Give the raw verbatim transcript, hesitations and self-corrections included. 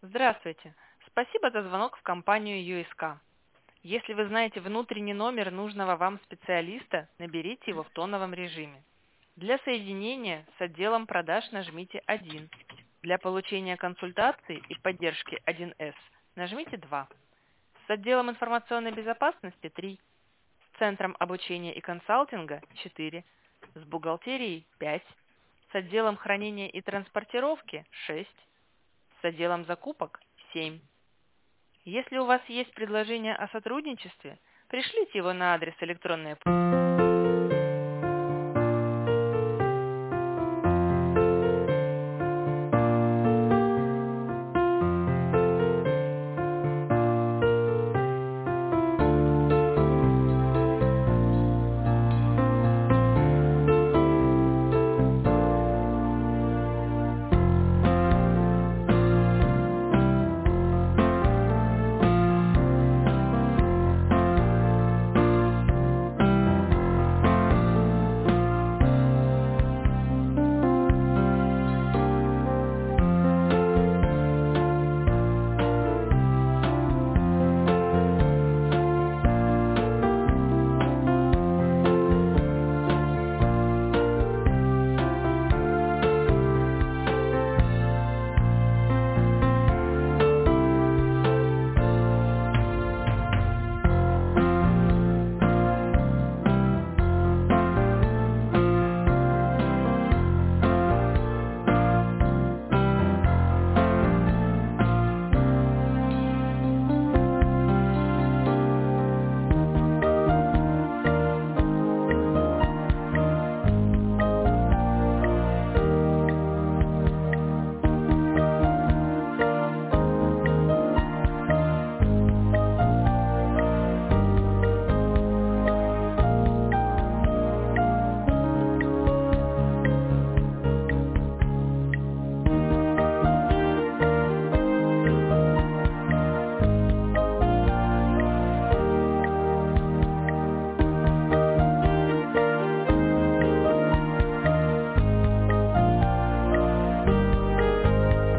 Здравствуйте. Спасибо за звонок в компанию ю эс ка. Если вы знаете внутренний номер нужного вам специалиста, наберите его в тоновом режиме. Для соединения с отделом продаж нажмите один. Для получения консультации и поддержки один эс нажмите два. С отделом информационной безопасности три. С центром обучения и консалтинга четыре. С бухгалтерией пять. С отделом хранения и транспортировки шесть. С отделом закупок семь. Если у вас есть предложение о сотрудничестве, пришлите его на адрес электронной почты.